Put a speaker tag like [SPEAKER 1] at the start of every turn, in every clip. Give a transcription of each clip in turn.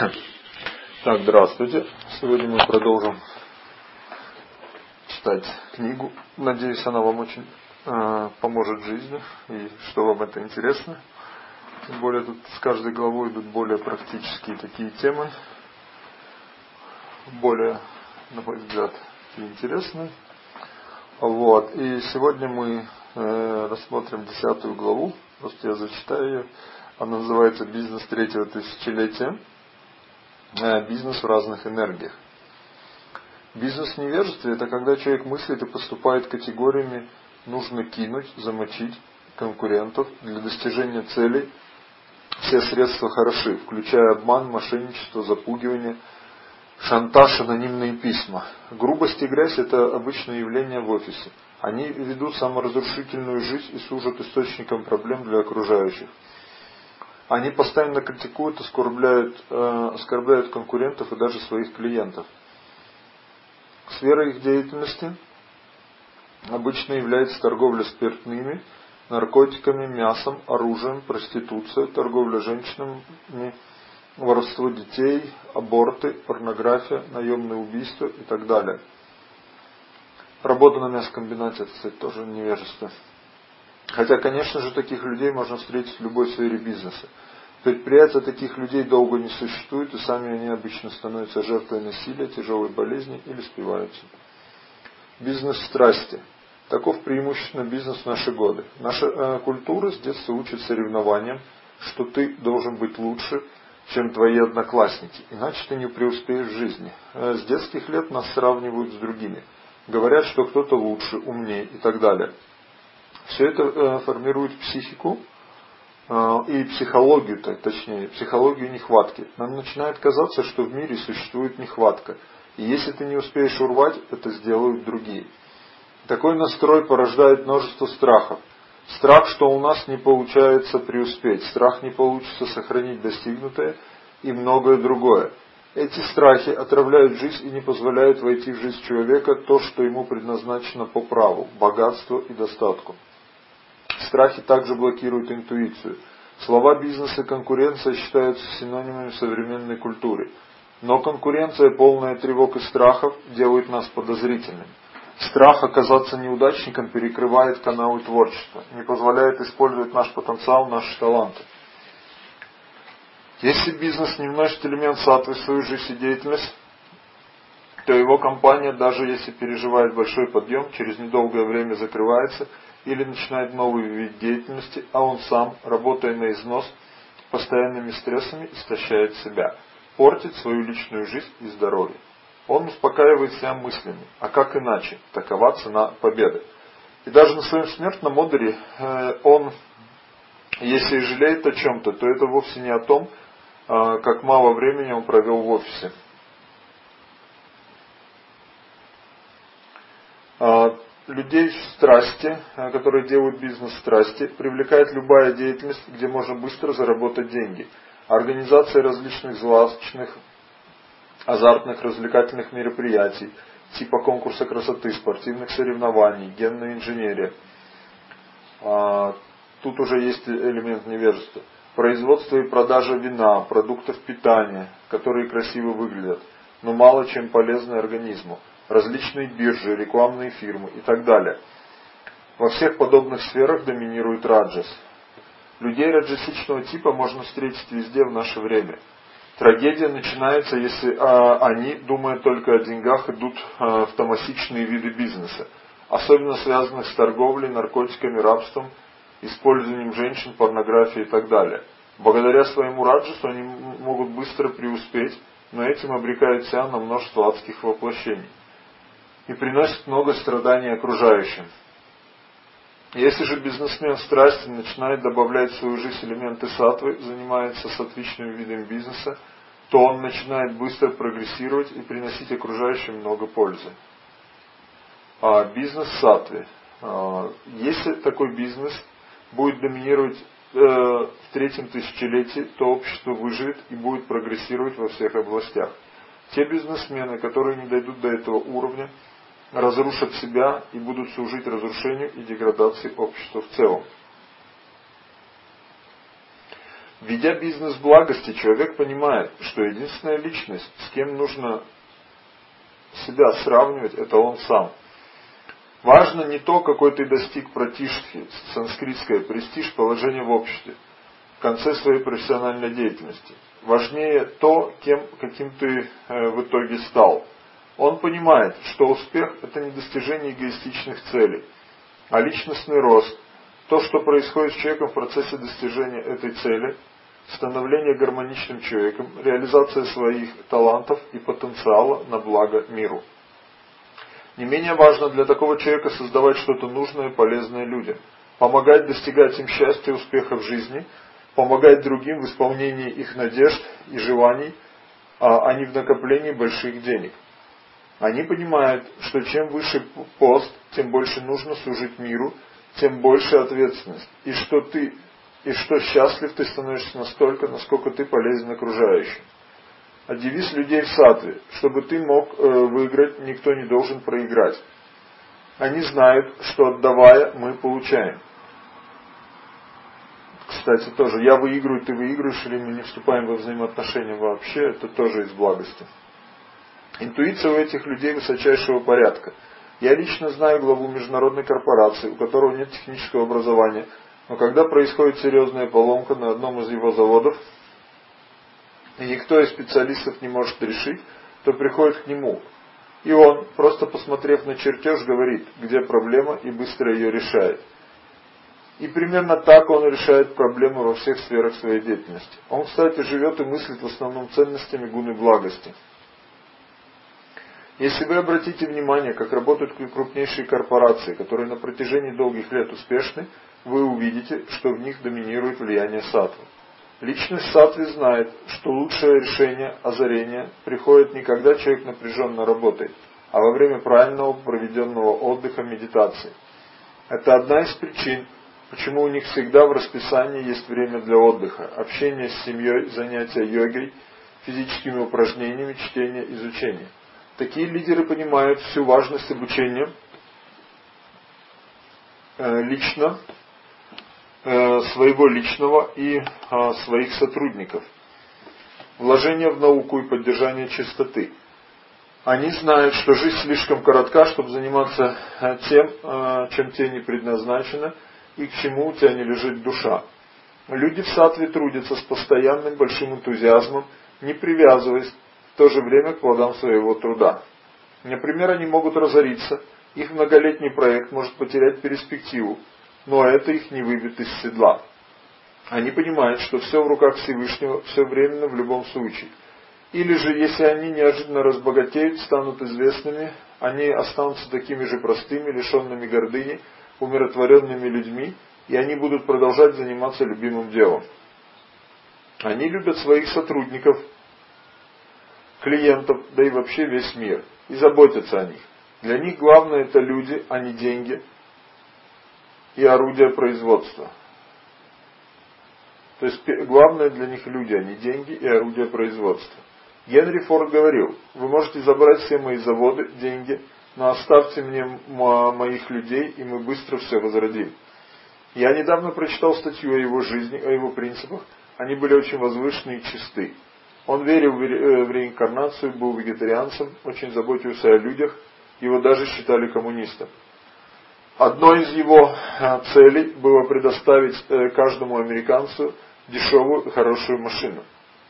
[SPEAKER 1] Так, здравствуйте. Сегодня мы продолжим читать книгу. Надеюсь, она вам очень поможет в жизни и что вам это интересно. Тем более тут с каждой главой идут более практические такие темы, более, на мой взгляд, интересные. Вот. И сегодня мы рассмотрим 10 главу. Просто я зачитаю ее. Она называется «Бизнес третьего тысячелетия». Бизнес в разных энергиях. Бизнес в невежестве – это когда человек мыслит и поступает категориями «нужно кинуть, замочить конкурентов для достижения целей». Все средства хороши, включая обман, мошенничество, запугивание, шантаж, анонимные письма. Грубость и грязь – это обычное явление в офисе. Они ведут саморазрушительную жизнь и служат источником проблем для окружающих. Они постоянно критикуют, оскорбляют конкурентов и даже своих клиентов. Сфера их деятельности обычно является торговля спиртными, наркотиками, мясом, оружием, проституция, торговля женщинами, воровство детей, аборты, порнография, наемные убийства и так далее. Работа на мясокомбинате, это, кстати, тоже невежество. Хотя, конечно же, таких людей можно встретить в любой сфере бизнеса. Предприятия таких людей долго не существуют, и сами они обычно становятся жертвой насилия, тяжелой болезни или спиваются. Бизнес страсти. Таков преимущественно бизнес в наши годы. Наша культура с детства учит соревнованиям, что ты должен быть лучше, чем твои одноклассники, иначе ты не преуспеешь в жизни. С детских лет нас сравнивают с другими. Говорят, что кто-то лучше, умнее и так далее. Все это формирует психику и психологию, точнее, психологию нехватки. Нам начинает казаться, что в мире существует нехватка. И если ты не успеешь урвать, это сделают другие. Такой настрой порождает множество страхов. Страх, что у нас не получается преуспеть. Страх, не получится сохранить достигнутое и многое другое. Эти страхи отравляют жизнь и не позволяют войти в жизнь человека то, что ему предназначено по праву, богатству и достатку. Страхи также блокируют интуицию. Слова бизнес и конкуренция считаются синонимами современной культуры. Но конкуренция, полная тревог и страхов, делает нас подозрительными. Страх оказаться неудачником перекрывает каналы творчества, не позволяет использовать наш потенциал, наши таланты. Если бизнес не вносит элемент саттвы в свою жизнь и деятельность, то его компания, даже если переживает большой подъем, через недолгое время закрывается или начинает новый вид деятельности, а он сам, работая на износ, постоянными стрессами истощает себя, портит свою личную жизнь и здоровье. Он успокаивает себя мыслями, а как иначе, такова цена победы. И даже на своем смертном одре он, если и жалеет о чем-то, то это вовсе не о том, как мало времени он провел в офисе. Людей в страсти, которые делают бизнес в страсти, привлекает любая деятельность, где можно быстро заработать деньги. Организация различных злачных, азартных, развлекательных мероприятий, типа конкурса красоты, спортивных соревнований, генная инженерия. Тут уже есть элемент невежества. Производство и продажа вина, продуктов питания, которые красиво выглядят, но мало чем полезны организму. Различные биржи, рекламные фирмы и так далее. Во всех подобных сферах доминирует раджас. Людей раджасичного типа можно встретить везде в наше время. Трагедия начинается, если они, думая только о деньгах, идут в тамасичные виды бизнеса, особенно связанных с торговлей, наркотиками, рабством, использованием женщин, порнографией и так далее. Благодаря своему раджасу они могут быстро преуспеть, но этим обрекают себя на множество адских воплощений и приносит много страданий окружающим. Если же бизнесмен в страсти начинает добавлять в свою жизнь элементы саттвы, занимается саттвичными видами бизнеса, то он начинает быстро прогрессировать и приносить окружающим много пользы. Бизнес в саттве. Если такой бизнес будет доминировать в третьем тысячелетии, то общество выживет и будет прогрессировать во всех областях. Те бизнесмены, которые не дойдут до этого уровня, разрушат себя и будут служить разрушению и деградации общества в целом. Ведя бизнес благости, человек понимает, что единственная личность, с кем нужно себя сравнивать, это он сам. Важно не то, какой ты достиг пратиштхи, санскритское престиж, положение в обществе, в конце своей профессиональной деятельности. Важнее то, каким ты в итоге стал. Он понимает, что успех – это не достижение эгоистичных целей, а личностный рост. То, что происходит с человеком в процессе достижения этой цели, становление гармоничным человеком, реализация своих талантов и потенциала на благо миру. Не менее важно для такого человека создавать что-то нужное и полезное людям, помогать достигать им счастья и успеха в жизни, помогать другим в исполнении их надежд и желаний, а не в накоплении больших денег. Они понимают, что чем выше пост, тем больше нужно служить миру, тем больше ответственность, и что счастлив ты становишься настолько, насколько ты полезен окружающим. А девиз людей в саттве: чтобы ты мог выиграть, никто не должен проиграть. Они знают, что отдавая, мы получаем. Кстати, тоже, я выиграю, ты выигрываешь, или мы не вступаем во взаимоотношения вообще, это тоже из благости. Интуиция у этих людей высочайшего порядка. Я лично знаю главу международной корпорации, у которого нет технического образования, но когда происходит серьезная поломка на одном из его заводов, и никто из специалистов не может решить, то приходит к нему. И он, просто посмотрев на чертеж, говорит, где проблема, и быстро ее решает. И примерно так он решает проблемы во всех сферах своей деятельности. Он, кстати, живет и мыслит в основном ценностями гуны благости. Если вы обратите внимание, как работают крупнейшие корпорации, которые на протяжении долгих лет успешны, вы увидите, что в них доминирует влияние саттвы. Личность саттвы знает, что лучшее решение озарения приходит не когда человек напряженно работает, а во время правильного проведенного отдыха, медитации. Это одна из причин, почему у них всегда в расписании есть время для отдыха, общения с семьей, занятия йогой, физическими упражнениями, чтения, изучения. Такие лидеры понимают всю важность обучения своего личного и своих сотрудников, вложение в науку и поддержание чистоты. Они знают, что жизнь слишком коротка, чтобы заниматься тем, чем тебе не предназначено и к чему у тебя не лежит душа. Люди в саттве трудятся с постоянным большим энтузиазмом, не привязываясь в то же время к плодам своего труда. Например, они могут разориться, их многолетний проект может потерять перспективу, но это их не выбьет из седла. Они понимают, что все в руках Всевышнего, все временно в любом случае. Или же, если они неожиданно разбогатеют, станут известными, они останутся такими же простыми, лишенными гордыни, умиротворенными людьми, и они будут продолжать заниматься любимым делом. Они любят своих сотрудников, клиентов, да и вообще весь мир, и заботятся о них. Для них главное это люди, а не деньги и орудия производства. То есть главное для них люди, а не деньги и орудия производства. Генри Форд говорил: вы можете забрать все мои заводы, деньги, но оставьте мне моих людей, и мы быстро все возродим. Я недавно прочитал статью о его жизни, о его принципах. Они были очень возвышенны и чисты. Он верил в реинкарнацию, был вегетарианцем, очень заботился о людях, его даже считали коммунистом. Одной из его целей было предоставить каждому американцу дешевую и хорошую машину.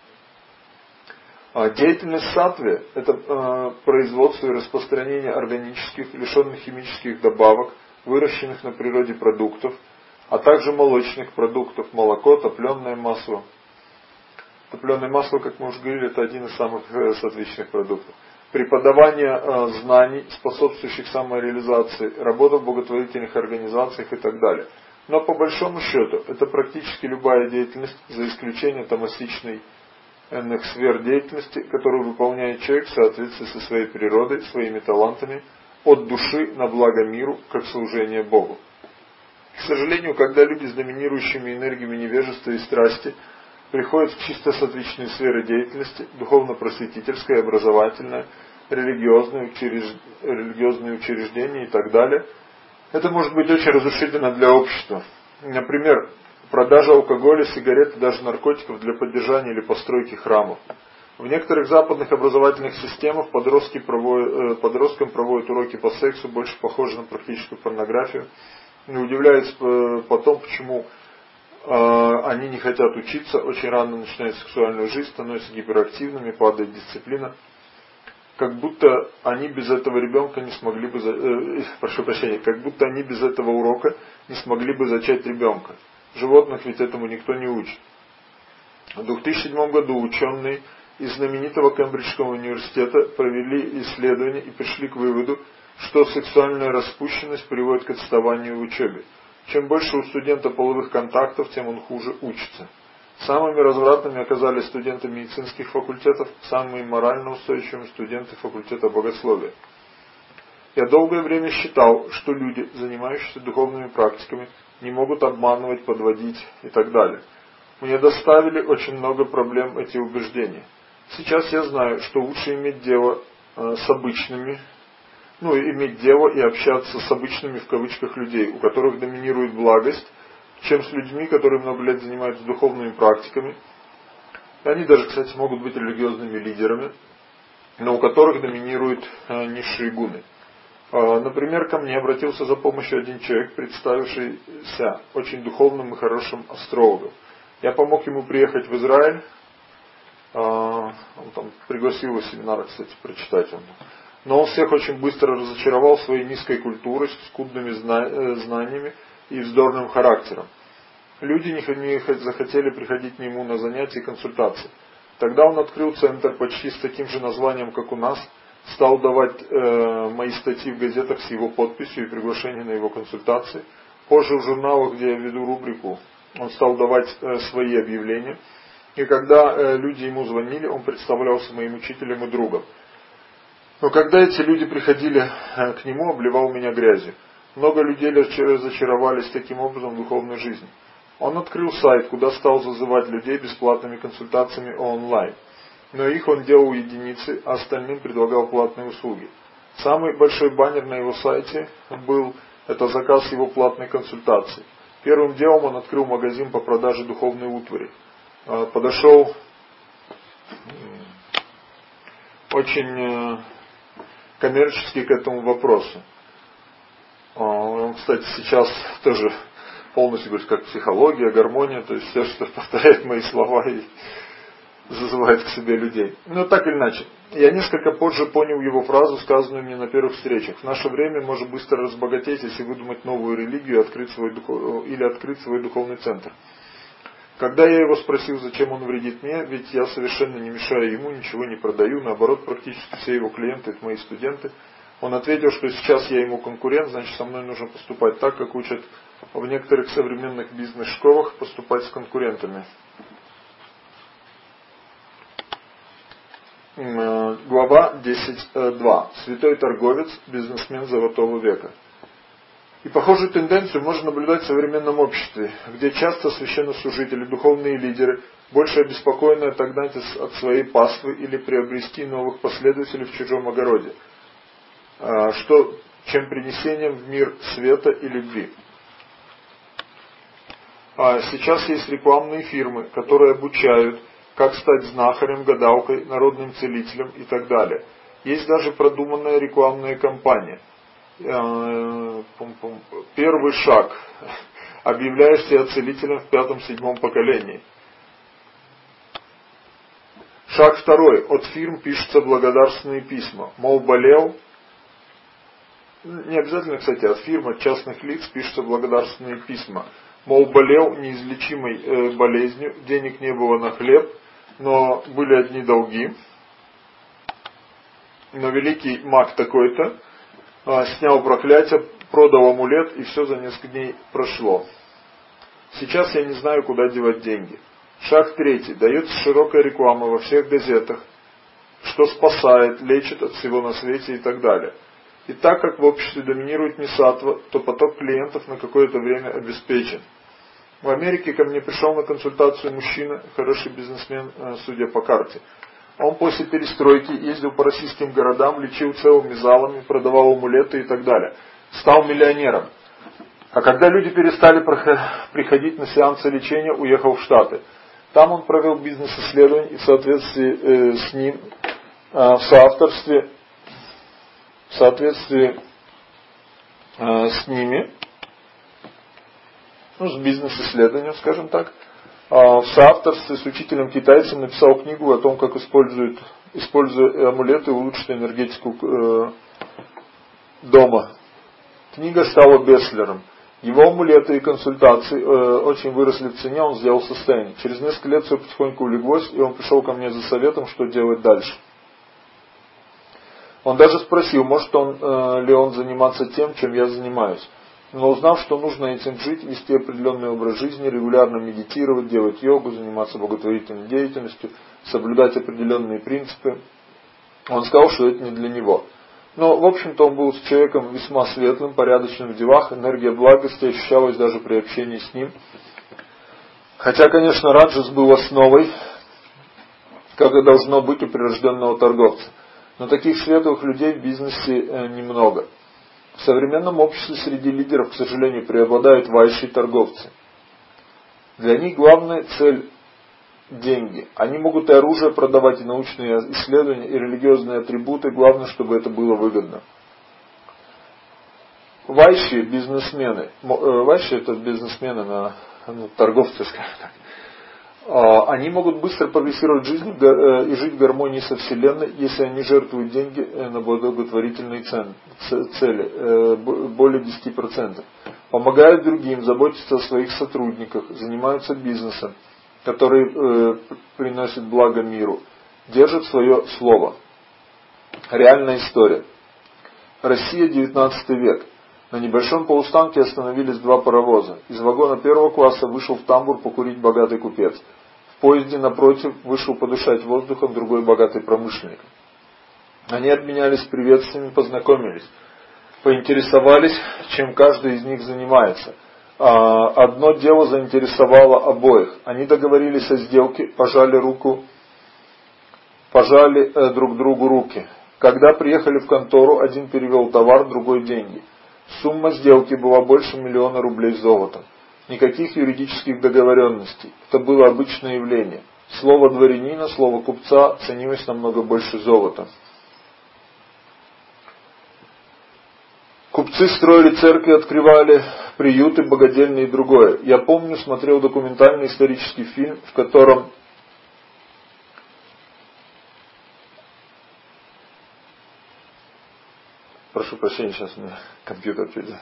[SPEAKER 1] Деятельность саттвы – это производство и распространение органических, лишенных химических добавок, выращенных на природе продуктов, а также молочных продуктов, молоко, топленое масло. Топленое масло, как мы уже говорили, это один из самых отличных продуктов. Преподавание знаний, способствующих самореализации, работа в благотворительных организациях и так далее. Но по большому счету, это практически любая деятельность, за исключением томасичных сфер деятельности, которую выполняет человек в соответствии со своей природой, своими талантами, от души на благо миру, как служение Богу. К сожалению, когда люди с доминирующими энергиями невежества и страсти приходят в чисто сатвичные сферы деятельности, духовно-просветительская, образовательная, религиозные учреждения и так далее, это может быть очень разрушительно для общества. Например, продажа алкоголя, сигарет и даже наркотиков для поддержания или постройки храмов. В некоторых западных образовательных системах подросткам проводят уроки по сексу, больше похожи на практическую порнографию. И удивляются потом, почему они не хотят учиться, очень рано начинают сексуальную жизнь, становятся гиперактивными, падает дисциплина. Как будто они без этого ребенка не смогли бы, как будто они без этого урока не смогли бы зачать ребенка. Животных ведь этому никто не учит. В 2007 году ученые из знаменитого Кембриджского университета провели исследование и пришли к выводу, что сексуальная распущенность приводит к отставанию в учебе. Чем больше у студента половых контактов, тем он хуже учится. Самыми развратными оказались студенты медицинских факультетов, самыми морально устойчивыми студенты факультета богословия. Я долгое время считал, что люди, занимающиеся духовными практиками, не могут обманывать, подводить и так далее. Мне доставили очень много проблем эти убеждения. Сейчас я знаю, что лучше иметь дело с обычными, иметь дело и общаться с обычными в кавычках людей, у которых доминирует благость, чем с людьми, которые много лет занимаются духовными практиками. Они даже, кстати, могут быть религиозными лидерами, но у которых доминируют низшие гуны. Например, ко мне обратился за помощью один человек, представившийся очень духовным и хорошим астрологом. Я помог ему приехать в Израиль. Он там пригласил его семинар, кстати, прочитать. Но он всех очень быстро разочаровал своей низкой культурой, скудными знаниями и вздорным характером. Люди не захотели приходить к нему на занятия и консультации. Тогда он открыл центр почти с таким же названием, как у нас, стал давать мои статьи в газетах с его подписью и приглашение на его консультации. Позже в журналах, где я веду рубрику, он стал давать свои объявления. И когда люди ему звонили, он представлялся моим учителем и другом. Но когда эти люди приходили к нему, обливал меня грязью. Много людей разочаровались таким образом в духовной жизни. Он открыл сайт, куда стал зазывать людей бесплатными консультациями онлайн. Но их он делал единицы, а остальным предлагал платные услуги. Самый большой баннер на его сайте был это заказ его платной консультации. Первым делом он открыл магазин по продаже духовной утвари. Подошел очень коммерчески к этому вопросу. Он, кстати, сейчас тоже полностью говорит, как психология, гармония, то есть все, что повторяет мои слова и зазывает к себе людей. Но так или иначе, я несколько позже понял его фразу, сказанную мне на первых встречах. В наше время можно быстро разбогатеть, если выдумать новую религию или открыть свой духовный центр. Когда я его спросил, зачем он вредит мне, ведь я совершенно не мешаю ему, ничего не продаю, наоборот, практически все его клиенты, это мои студенты, он ответил, что сейчас я ему конкурент, значит со мной нужно поступать так, как учат в некоторых современных бизнес-школах, поступать с конкурентами. Глава 10.2. Святой торговец, бизнесмен золотого века. И похожую тенденцию можно наблюдать в современном обществе, где часто священнослужители, духовные лидеры больше обеспокоены отогнать от своей паствы или приобрести новых последователей в чужом огороде, чем принесением в мир света и любви. Сейчас есть рекламные фирмы, которые обучают, как стать знахарем, гадалкой, народным целителем и так далее. Есть даже продуманная рекламная кампания. Первый шаг. Объявляешь себя целителем в 5-7 поколении. Шаг второй. От фирм пишутся благодарственные письма. Мол, болел. Не обязательно, кстати, от фирм, от частных лиц пишутся благодарственные письма. Мол, болел неизлечимой болезнью, денег не было на хлеб, но были одни долги. Но великий маг такой-то снял проклятие, продал амулет, и все за несколько дней прошло. Сейчас я не знаю, куда девать деньги. Шаг третий. Дается широкая реклама во всех газетах, что спасает, лечит от всего на свете и так далее. И так как в обществе доминирует мисаттва, то поток клиентов на какое-то время обеспечен. В Америке ко мне пришел на консультацию мужчина, хороший бизнесмен, судя по карте. Он после перестройки ездил по российским городам, лечил целыми залами, продавал амулеты и так далее. Стал миллионером. А когда люди перестали приходить на сеансы лечения, уехал в Штаты. Там он провел бизнес-исследование и в соответствии с ним, в соавторстве с ними, с бизнес-исследованием, скажем так, в соавторстве с учителем-китайцем написал книгу о том, как используя амулеты, улучшить энергетику дома. Книга стала бестселлером. Его амулеты и консультации очень выросли в цене, он сделал состояние. Через несколько лет все потихоньку улеглось, и он пришел ко мне за советом, что делать дальше. Он даже спросил, может ли он заниматься тем, чем я занимаюсь. Но узнав, что нужно этим жить, вести определенный образ жизни, регулярно медитировать, делать йогу, заниматься благотворительной деятельностью, соблюдать определенные принципы, он сказал, что это не для него. Но, в общем-то, он был человеком весьма светлым, порядочным в делах, энергия благости ощущалась даже при общении с ним. Хотя, конечно, раджас был основой, как и должно быть у прирожденного торговца. Но таких светлых людей в бизнесе немного. В современном обществе среди лидеров, к сожалению, преобладают вайши торговцы. Для них главная цель – деньги. Они могут и оружие продавать, и научные исследования, и религиозные атрибуты. Главное, чтобы это было выгодно. Вайши – бизнесмены. Вайши – это бизнесмены, торговцы, скажем так. Они могут быстро прогрессировать в жизни и жить в гармонии со Вселенной, если они жертвуют деньги на благотворительные цели, более 10%. Помогают другим, заботятся о своих сотрудниках, занимаются бизнесом, который приносит благо миру, держат свое слово. Реальная история. Россия, 19 век. На небольшом полустанке остановились два паровоза. Из вагона первого класса вышел в тамбур покурить богатый купец. В поезде напротив вышел подышать воздухом другой богатый промышленник. Они обменялись приветствиями, познакомились. Поинтересовались, чем каждый из них занимается. Одно дело заинтересовало обоих. Они договорились о сделке, пожали друг другу руки. Когда приехали в контору, один перевел товар, другой деньги. Сумма сделки была больше 1 000 000 рублей золотом. Никаких юридических договоренностей. Это было обычное явление. Слово дворянина, слово купца ценилось намного больше золота. Купцы строили церкви, открывали приюты, богадельни и другое. Я помню, смотрел документальный исторический фильм, в котором прошу прощения, сейчас у меня компьютер придет.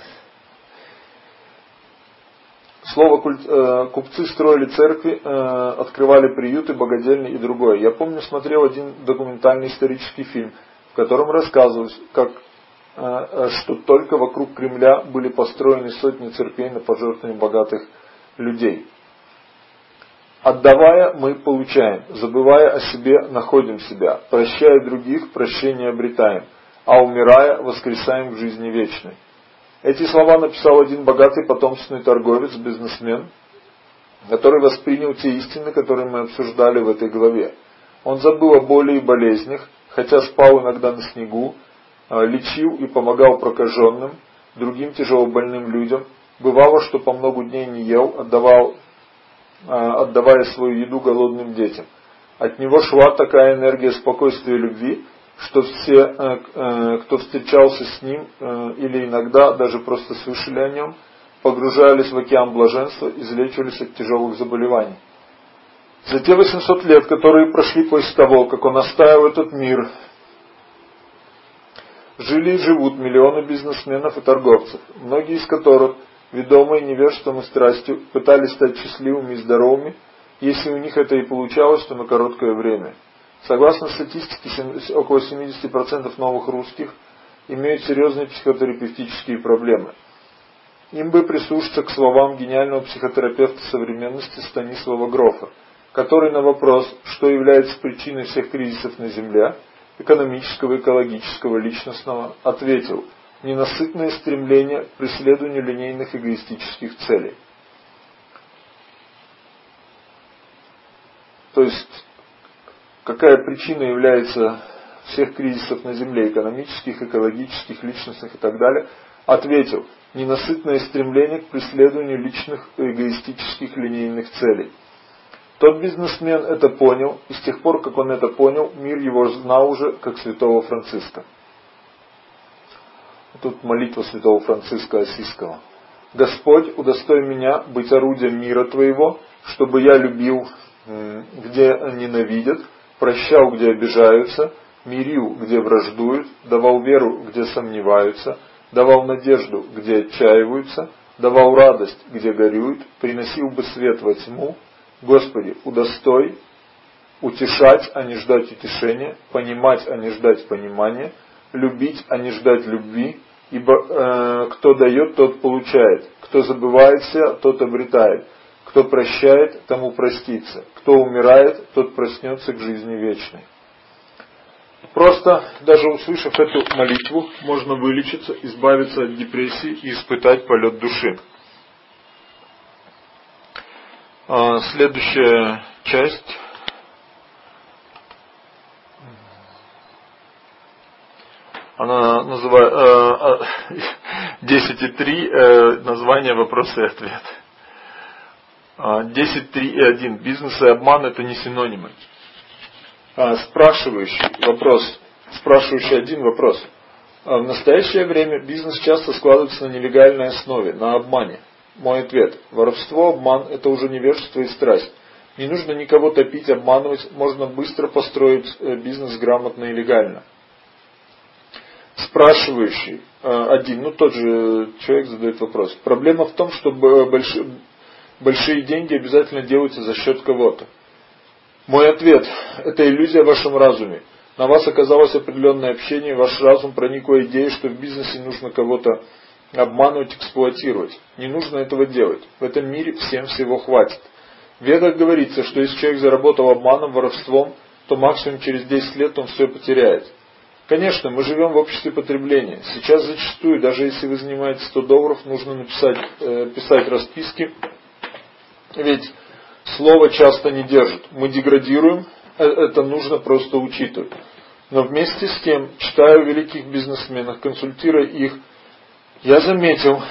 [SPEAKER 1] Слово купцы строили церкви, открывали приюты, богадельни и другое. Я помню, смотрел один документальный исторический фильм, в котором рассказывалось, что только вокруг Кремля были построены сотни церквей на пожертвования богатых людей. Отдавая, мы получаем. Забывая о себе, находим себя. Прощая других, прощение обретаем. А умирая, воскресаем в жизни вечной. Эти слова написал один богатый потомственный торговец, бизнесмен, который воспринял те истины, которые мы обсуждали в этой главе. Он забыл о боли и болезнях, хотя спал иногда на снегу, лечил и помогал прокаженным, другим тяжелобольным людям. Бывало, что по много дней не ел, отдавая свою еду голодным детям. От него шла такая энергия спокойствия и любви, что все, кто встречался с ним или иногда даже просто слышали о нем, погружались в океан блаженства, излечивались от тяжелых заболеваний. За те 800 лет, которые прошли после того, как он оставил этот мир, жили и живут миллионы бизнесменов и торговцев, многие из которых, ведомые невежеством и страстью, пытались стать счастливыми и здоровыми, если у них это и получалось, то на короткое время. Согласно статистике, около 70% новых русских имеют серьезные психотерапевтические проблемы. Им бы прислушаться к словам гениального психотерапевта современности Станислава Грофа, который на вопрос, что является причиной всех кризисов на Земле, экономического, экологического, личностного, ответил: ненасытное стремление к преследованию линейных эгоистических целей. То есть, какая причина является всех кризисов на Земле, экономических, экологических, личностных и так далее, Ответил: ненасытное стремление к преследованию личных эгоистических линейных целей. Тот бизнесмен это понял, и с тех пор, как он это понял, мир его знал уже как святого Франциска. Тут молитва святого Франциска Ассизского. Господь, удостой меня быть орудием мира Твоего, чтобы я любил, где ненавидят, прощал, где обижаются, мирил, где враждуют, давал веру, где сомневаются, давал надежду, где отчаиваются, давал радость, где горюют, приносил бы свет во тьму. Господи, удостой утешать, а не ждать утешения, понимать, а не ждать понимания, любить, а не ждать любви, ибо кто дает, тот получает, кто забывается, тот обретает, кто прощает, тому простится, кто умирает, тот проснется к жизни вечной. Просто, даже услышав эту молитву, можно вылечиться, избавиться от депрессии и испытать полет души. Следующая часть. Она называется 10.3, название «Вопрос и ответ». 10.3.1. Бизнес и обман — это не синонимы. Спрашивающий один вопрос. В настоящее время бизнес часто складывается на нелегальной основе, на обмане. Мой ответ: воровство, обман — это уже невежество и страсть. Не нужно никого топить, обманывать, можно быстро построить бизнес грамотно и легально. Спрашивающий один, тот же человек задает вопрос. Проблема в том, что большие деньги обязательно делаются за счет кого-то. Мой ответ: это иллюзия в вашем разуме. На вас оказалось определенное общение, ваш разум проникла идея, что в бизнесе нужно кого-то обманывать, эксплуатировать. Не нужно этого делать. В этом мире всем всего хватит. В Ведах говорится, что если человек заработал обманом, воровством, то максимум через 10 лет он все потеряет. Конечно, мы живем в обществе потребления. Сейчас зачастую, даже если вы занимаете $100, нужно писать расписки. Ведь слово часто не держит. Мы деградируем, это нужно просто учитывать. Но вместе с тем, читая о великих бизнесменах, консультируя их, я заметил,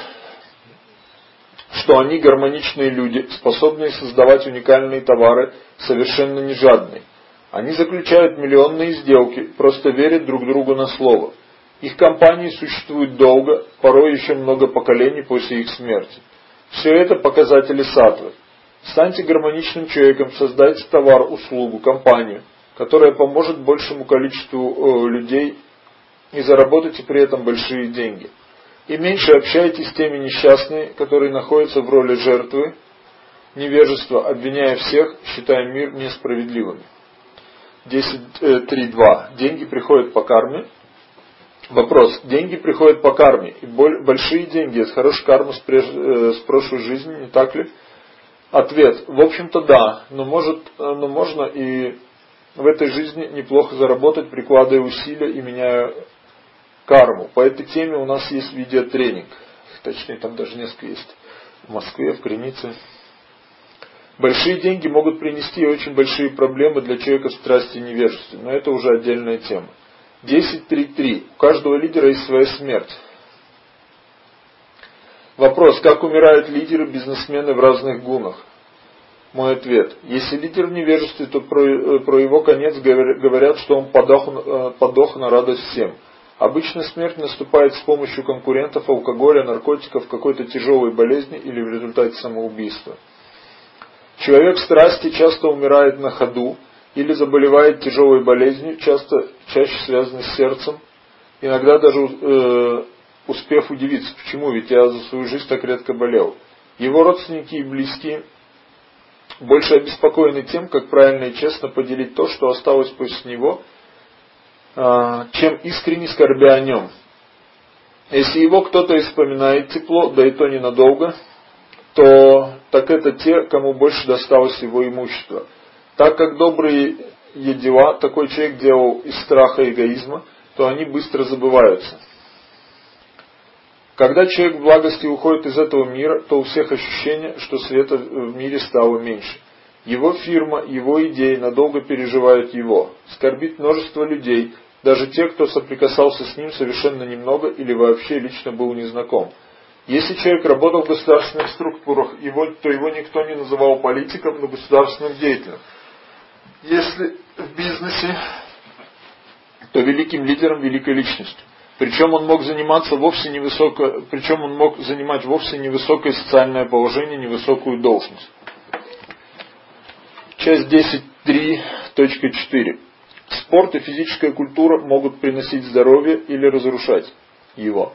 [SPEAKER 1] что они гармоничные люди, способные создавать уникальные товары, совершенно не жадные. Они заключают миллионные сделки, просто верят друг другу на слово. Их компании существуют долго, порой еще много поколений после их смерти. Все это показатели саттвы. Станьте гармоничным человеком, создайте товар, услугу, компанию, которая поможет большему количеству людей, и заработайте при этом большие деньги. И меньше общайтесь с теми несчастными, которые находятся в роли жертвы, невежества, обвиняя всех, считая мир несправедливым. 10.3.2. Деньги приходят по карме. Вопрос. Деньги приходят по карме. И большие деньги — это хорошая карма с прошлой жизни, не так ли? Ответ. В общем-то да, но можно и в этой жизни неплохо заработать, прикладывая усилия и меняя карму. По этой теме у нас есть видеотренинг. Точнее, там даже несколько есть. В Москве, в Кринице. Большие деньги могут принести очень большие проблемы для человека в страсти и невежестве, но это уже отдельная тема. 10.3.3. У каждого лидера есть своя смерть. Вопрос. Как умирают лидеры, бизнесмены в разных гунах? Мой ответ. Если лидер в невежестве, то про его конец говорят, что он подох на радость всем. Обычно смерть наступает с помощью конкурентов, алкоголя, наркотиков, какой-то тяжелой болезни или в результате самоубийства. Человек страсти часто умирает на ходу или заболевает тяжелой болезнью, чаще связанной с сердцем, иногда даже успев удивиться, почему, ведь я за свою жизнь так редко болел. Его родственники и близкие больше обеспокоены тем, как правильно и честно поделить то, что осталось после него, чем искренне скорбя о нем. Если его кто-то и вспоминает тепло, да и то ненадолго, так это те, кому больше досталось его имущество. Так как добрые дела такой человек делал из страха и эгоизма, то они быстро забываются. Когда человек в благости уходит из этого мира, то у всех ощущение, что света в мире стало меньше. Его фирма, его идеи надолго переживают его. Скорбит множество людей, даже те, кто соприкасался с ним совершенно немного или вообще лично был незнаком. Если человек работал в государственных структурах, то его никто не называл политиком, но государственным деятелем. Если в бизнесе, то великим лидером, великой личностью. Причем он мог занимать вовсе невысокое социальное положение, невысокую должность. Часть 10.3.4. Спорт и физическая культура могут приносить здоровье или разрушать его.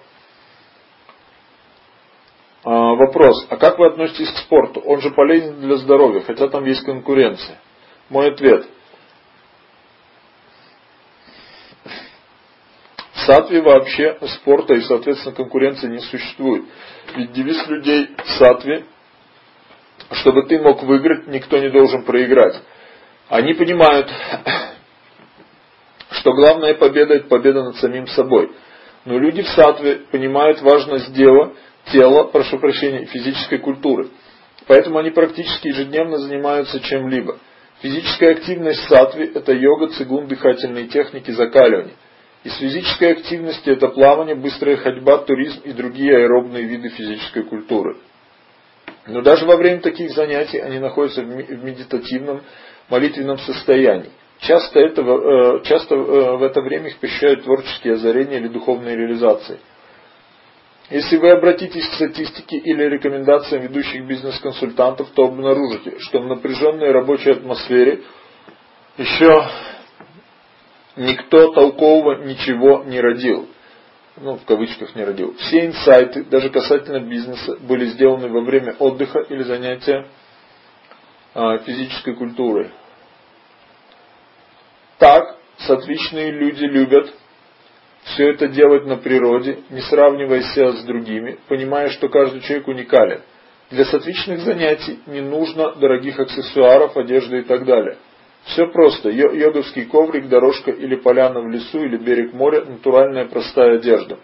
[SPEAKER 1] Вопрос. А как вы относитесь к спорту? Он же полезен для здоровья, хотя там есть конкуренция. Мой ответ. В саттве вообще спорта и, соответственно, конкуренции не существует. Ведь девиз людей в саттве, чтобы ты мог выиграть, никто не должен проиграть. Они понимают, что главная победа – это победа над самим собой. Но люди в саттве понимают важность тела, и физической культуры. Поэтому они практически ежедневно занимаются чем-либо. Физическая активность в саттве – это йога, цигун, дыхательные техники, закаливание. Из физической активности это плавание, быстрая ходьба, туризм и другие аэробные виды физической культуры. Но даже во время таких занятий они находятся в медитативном, молитвенном состоянии. Часто в это время их посещают творческие озарения или духовные реализации. Если вы обратитесь к статистике или рекомендациям ведущих бизнес-консультантов, то обнаружите, что в напряженной рабочей атмосфере еще никто толкового ничего не родил. В кавычках не родил. Все инсайты, даже касательно бизнеса, были сделаны во время отдыха или занятия физической культурой. Так, саттвичные люди любят все это делать на природе, не сравнивая себя с другими, понимая, что каждый человек уникален. Для саттвичных занятий не нужно дорогих аксессуаров, одежды и так далее. Все просто. Йоговский коврик, дорожка или поляна в лесу или берег моря, натуральная простая одежда.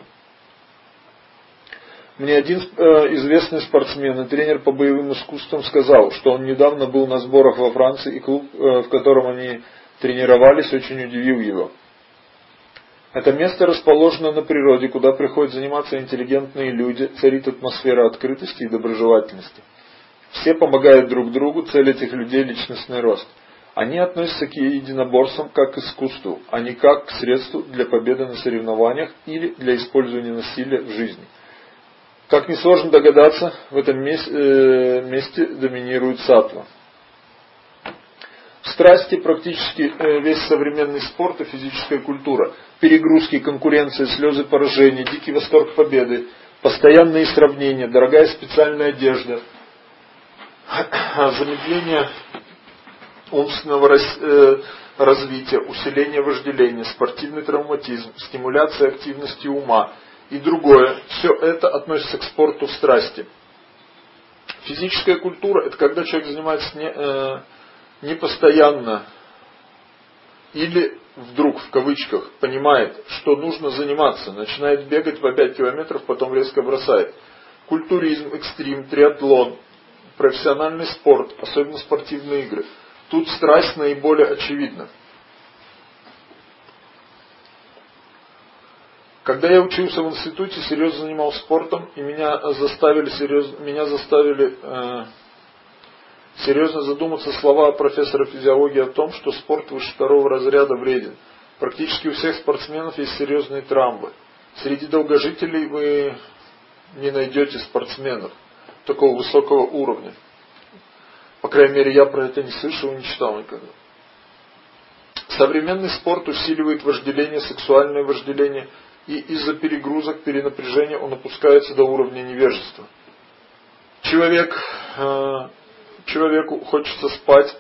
[SPEAKER 1] Мне один известный спортсмен и тренер по боевым искусствам сказал, что он недавно был на сборах во Франции, и клуб, в котором они тренировались, очень удивил его. Это место расположено на природе, куда приходят заниматься интеллигентные люди, царит атмосфера открытости и доброжелательности. Все помогают друг другу, цель этих людей – личностный рост. Они относятся к единоборствам как к искусству, а не как к средству для победы на соревнованиях или для использования насилия в жизни. Как несложно догадаться, в этом месте доминирует саттва. В страсти практически весь современный спорт и физическая культура. Перегрузки, конкуренция, слезы поражения, дикий восторг победы, постоянные сравнения, дорогая специальная одежда, замедление умственного развития, усиление вожделения, спортивный травматизм, стимуляция активности ума и другое. Все это относится к спорту в страсти. Физическая культура – это когда человек занимается не постоянно или вдруг, в кавычках, понимает, что нужно заниматься, начинает бегать по 5 километров, потом резко бросает. Культуризм, экстрим, триатлон, профессиональный спорт, особенно спортивные игры. Тут страсть наиболее очевидна. Когда я учился в институте, серьезно занимался спортом, и меня заставили серьезно задуматься слова профессора физиологии о том, что спорт выше второго разряда вреден. Практически у всех спортсменов есть серьезные травмы. Среди долгожителей вы не найдете спортсменов такого высокого уровня. По крайней мере, я про это не слышал и не читал никогда. Современный спорт усиливает вожделение, сексуальное вожделение, и из-за перегрузок, перенапряжения он опускается до уровня невежества. Человеку хочется спать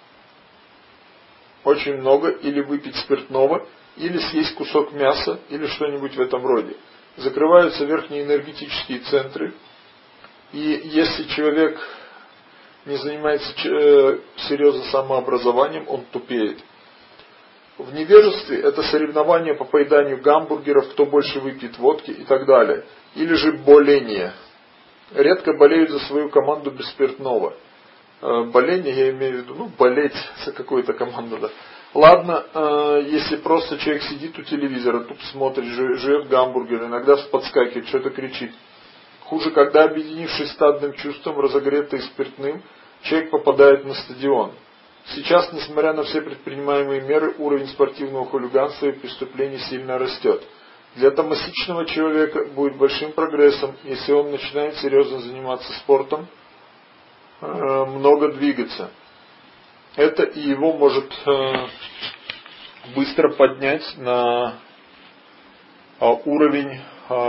[SPEAKER 1] очень много, или выпить спиртного, или съесть кусок мяса, или что-нибудь в этом роде. Закрываются верхние энергетические центры, и если человек не занимается серьезно самообразованием, он тупеет. В невежестве это соревнование по поеданию гамбургеров, кто больше выпьет водки и так далее. Или же боление. Редко болеют за свою команду без спиртного. Боление, я имею в виду, болеть за какую-то команду, да. Ладно, если просто человек сидит у телевизора, тут смотрит, жует гамбургер, иногда подскакивает, что-то кричит. Хуже, когда, объединившись стадным чувством, разогретый спиртным, человек попадает на стадион. Сейчас, несмотря на все предпринимаемые меры, уровень спортивного хулиганства и преступлений сильно растет. Для томасичного человека будет большим прогрессом, если он начинает серьезно заниматься спортом, много двигаться. Это и его может быстро поднять на уровень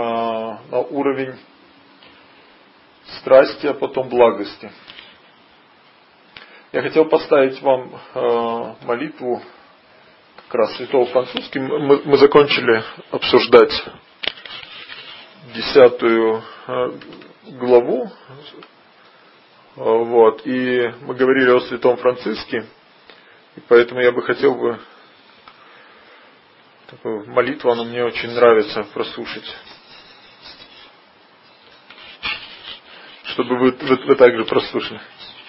[SPEAKER 1] страсти, а потом благости. Я хотел поставить вам молитву как раз святого Франциска. Мы закончили обсуждать 10 главу. Вот, и мы говорили о святом Франциске. И поэтому я бы хотел бы такую молитву, она мне очень нравится прослушать. Чтобы вы также прослушали.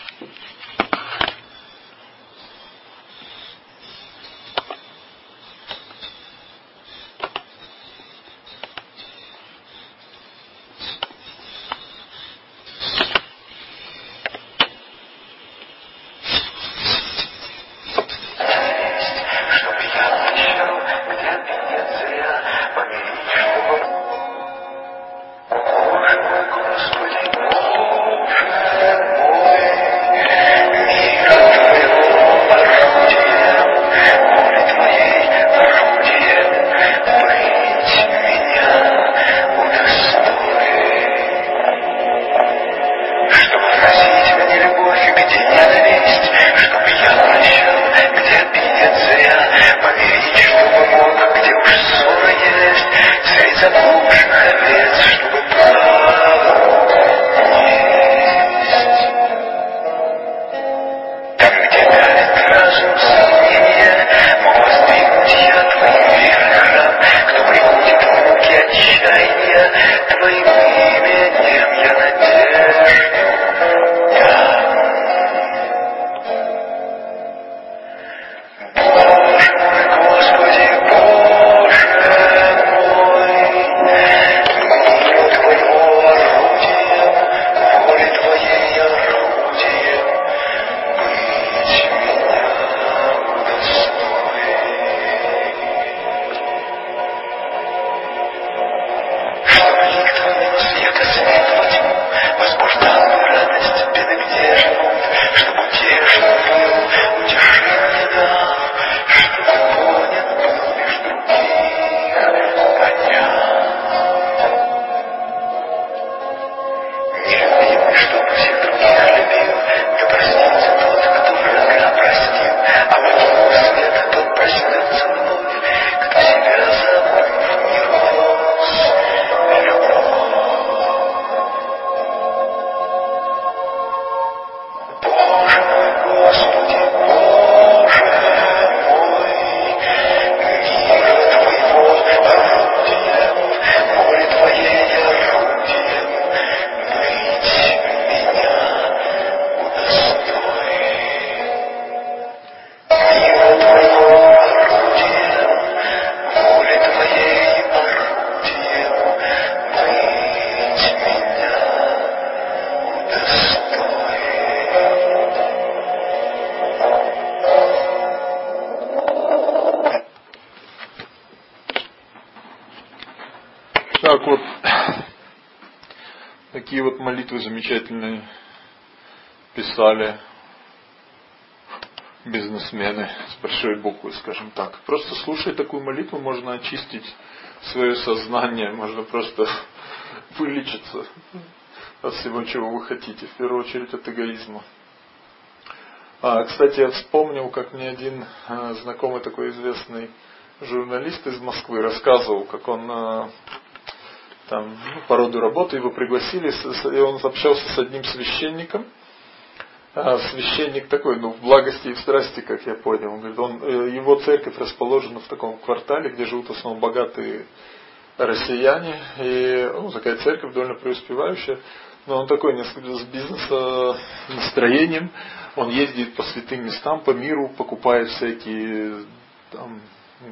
[SPEAKER 1] Так вот, такие вот молитвы замечательные писали бизнесмены с большой буквы, скажем так. Просто слушая такую молитву, можно очистить свое сознание, можно просто вылечиться от всего, чего вы хотите, в первую очередь от эгоизма. Кстати, я вспомнил, как мне один знакомый такой известный журналист из Москвы рассказывал, как он там по роду работы его пригласили, и он общался с одним священником. Священник такой, в благости и в страсти, как я понял. Он говорит, его церковь расположена в таком квартале, где живут в основном богатые россияне, и такая церковь довольно преуспевающая. Но он такой несколько с бизнес-настроением. Он ездит по святым местам, по миру, покупает всякие там,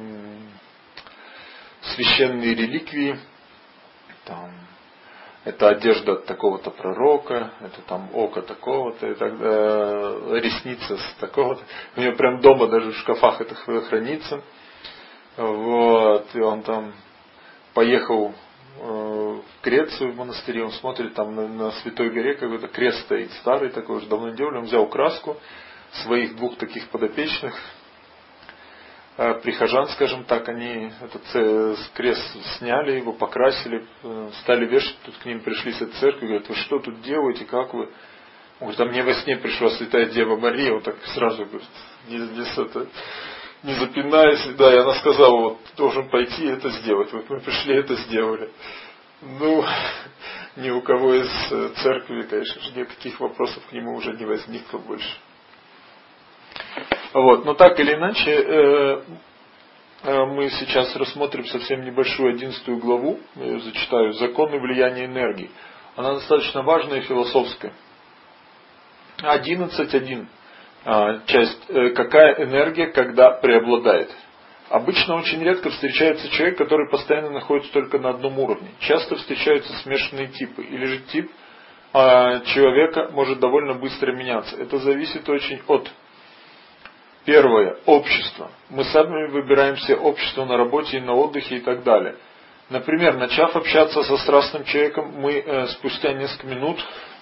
[SPEAKER 1] священные реликвии, там, это одежда от такого-то пророка, это там око такого-то, и тогда ресница с такого-то. У него прям дома даже в шкафах это хранится. Вот, и он там поехал в Грецию, в монастыре, он смотрит, там на Святой горе какой-то крест стоит, старый такой, уже давно не делали. Он взял краску своих двух таких подопечных, прихожан, скажем так, они этот крест сняли, его покрасили, стали вешать, тут к ним пришли с этой церкви, говорят: вы что тут делаете, как вы? Он говорит: а мне во сне пришла Святая Дева Мария, вот так сразу, говорит, не запинаясь, да, и она сказала: вот, ты должен пойти и это сделать. Вот мы пришли, это сделали. Ну, ни у кого из церкви, конечно же, никаких вопросов к нему уже не возникло больше. Вот, но так или иначе, мы сейчас рассмотрим совсем небольшую 11 главу, я ее зачитаю, «Законы влияния энергии». Она достаточно важная и философская. 11.1. Часть. Какая энергия, когда преобладает? Обычно очень редко встречается человек, который постоянно находится только на одном уровне. Часто встречаются смешанные типы. Или же тип человека может довольно быстро меняться. Это зависит очень от... Первое. Общество. Мы сами выбираем себе общество на работе и на отдыхе и так далее. Например, начав общаться со страстным человеком, мы спустя несколько минут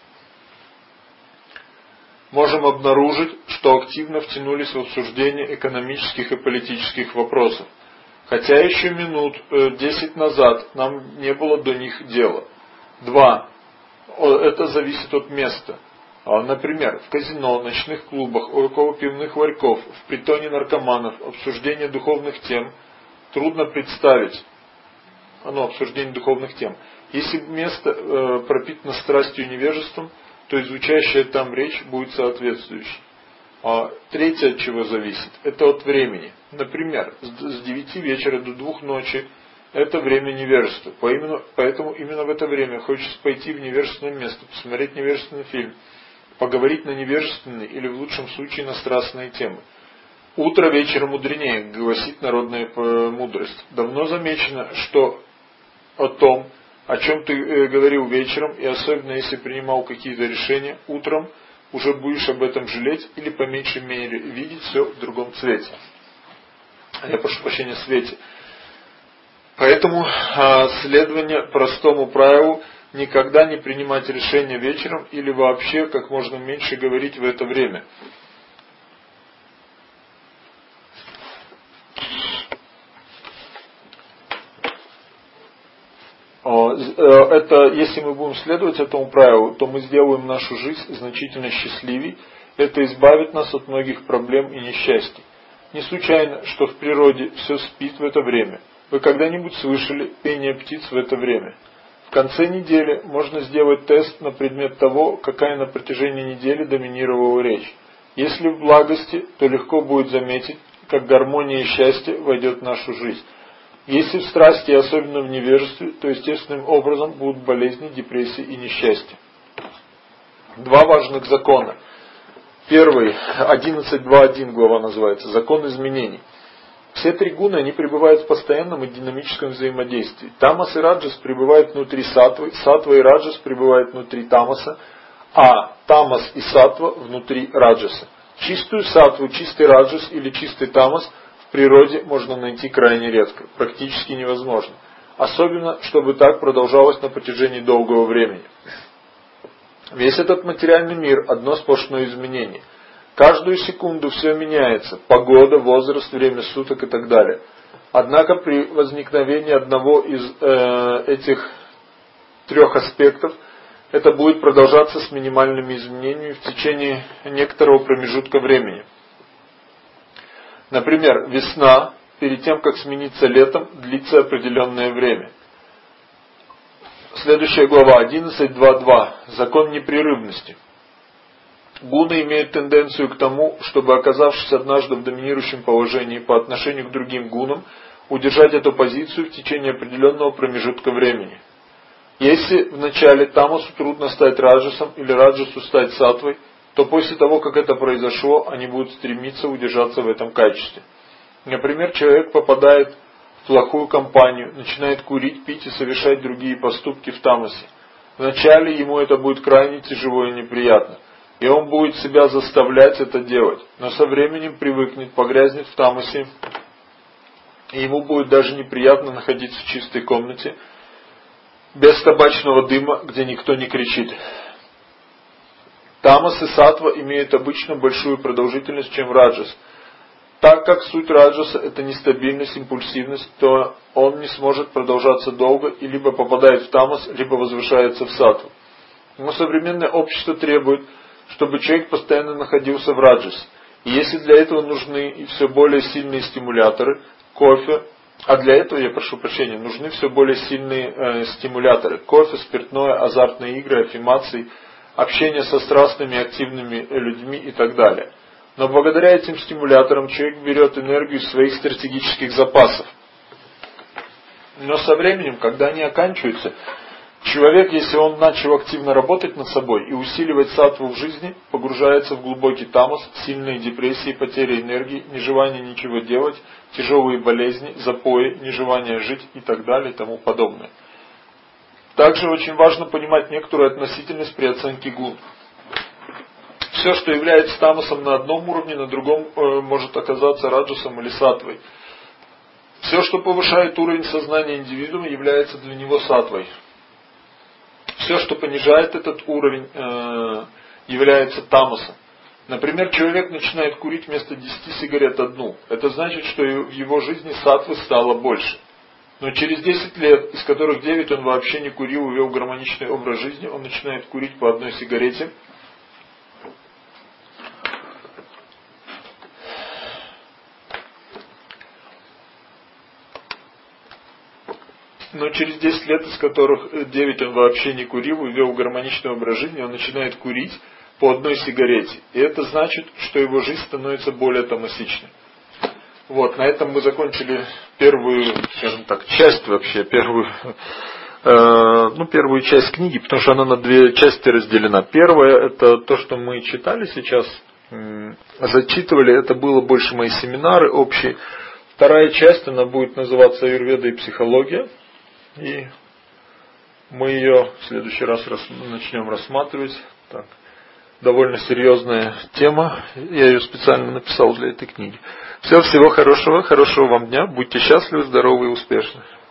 [SPEAKER 1] можем обнаружить, что активно втянулись в обсуждение экономических и политических вопросов. Хотя еще минут 10 назад нам не было до них дела. 2. Это зависит от места. Например, в казино, ночных клубах, около пивных ларьков, в притоне наркоманов, обсуждение духовных тем трудно представить. Обсуждение духовных тем. Если место пропитано страстью и невежеством, то звучащая там речь будет соответствующей. Третье, от чего зависит, это от времени. Например, с 9 вечера до 2 ночи это время невежества. Поэтому именно в это время хочется пойти в невежественное место, посмотреть невежественный фильм, поговорить на невежественные или в лучшем случае на страстные темы. Утро вечера мудренее, гласит народная мудрость. Давно замечено, что о том, о чем ты говорил вечером, и особенно если принимал какие-то решения, утром уже будешь об этом жалеть или по меньшей мере видеть все в другом цвете. Я прошу прощения, свете. Поэтому следование простому правилу: никогда не принимать решения вечером или вообще как можно меньше говорить в это время. Это, если мы будем следовать этому правилу, то мы сделаем нашу жизнь значительно счастливей. Это избавит нас от многих проблем и несчастий. Не случайно, что в природе все спит в это время. Вы когда-нибудь слышали пение птиц в это время? В конце недели можно сделать тест на предмет того, какая на протяжении недели доминировала речь. Если в благости, то легко будет заметить, как гармония и счастье войдет в нашу жизнь. Если в страсти, и особенно в невежестве, то естественным образом будут болезни, депрессии и несчастья. 2 важных закона. Первый, 11.2.1 глава называется, закон изменений. Все 3 гуны, они пребывают в постоянном и динамическом взаимодействии. Тамас и раджас пребывают внутри саттвы, саттва и раджас пребывают внутри тамаса, а тамас и саттва внутри раджаса. Чистую саттву, чистый раджас или чистый тамас в природе можно найти крайне редко, практически невозможно. Особенно, чтобы так продолжалось на протяжении долгого времени. Весь этот материальный мир – одно сплошное изменение. Каждую секунду все меняется – погода, возраст, время суток и так далее. Однако при возникновении одного из этих 3 аспектов это будет продолжаться с минимальными изменениями в течение некоторого промежутка времени. Например, весна, перед тем как смениться летом, длится определенное время. Следующая глава 11.2.2. Закон непрерывности. Гуны имеют тенденцию к тому, чтобы, оказавшись однажды в доминирующем положении по отношению к другим гунам, удержать эту позицию в течение определенного промежутка времени. Если вначале тамасу трудно стать раджасом или раджасу стать саттвой, то после того, как это произошло, они будут стремиться удержаться в этом качестве. Например, человек попадает в плохую компанию, начинает курить, пить и совершать другие поступки в тамасе. Вначале ему это будет крайне тяжело и неприятно, и он будет себя заставлять это делать, но со временем привыкнет, погрязнет в тамасе, и ему будет даже неприятно находиться в чистой комнате, без табачного дыма, где никто не кричит. Тамас и саттва имеют обычно большую продолжительность, чем раджас. Так как суть раджаса это нестабильность, импульсивность, то он не сможет продолжаться долго и либо попадает в тамас, либо возвышается в саттву. Но современное общество требует, чтобы человек постоянно находился в раджасе. И если для этого нужны и все более сильные стимуляторы, кофе, а для этого, я прошу прощения, нужны все более сильные стимуляторы, кофе, спиртное, азартные игры, аффирмации, общение со страстными, активными людьми и так далее. Но благодаря этим стимуляторам человек берет энергию из своих стратегических запасов. Но со временем, когда они оканчиваются, человек, если он начал активно работать над собой и усиливать саттву в жизни, погружается в глубокий тамас, сильные депрессии, потери энергии, нежелание ничего делать, тяжелые болезни, запои, нежелание жить и так далее и тому подобное. Также очень важно понимать некоторую относительность при оценке гун. Все, что является тамасом на одном уровне, на другом может оказаться раджасом или саттвой. Все, что повышает уровень сознания индивидуума, является для него саттвой. Все, что понижает этот уровень, является тамасом. Например, человек начинает курить вместо 10 сигарет одну. Это значит, что в его жизни саттвы стало больше. Но через 10 лет, из которых 9 он вообще не курил, вел гармоничный образ жизни, он начинает курить по одной сигарете. Но через 10 лет, из которых 9 он вообще не курил и вел гармоничный образ жизни, он начинает курить по одной сигарете. И это значит, что его жизнь становится более тамасичной. Вот, на этом мы закончили первую, скажем так, часть вообще, первую часть книги, потому что она на две части разделена. Первая, это то, что мы читали сейчас, зачитывали, это было больше мои семинары общие. Вторая часть, она будет называться «Аюрведа и психология». И мы ее в следующий раз начнем рассматривать. Так, довольно серьезная тема. Я ее специально написал для этой книги. Всего хорошего, хорошего вам дня. Будьте счастливы, здоровы и успешны.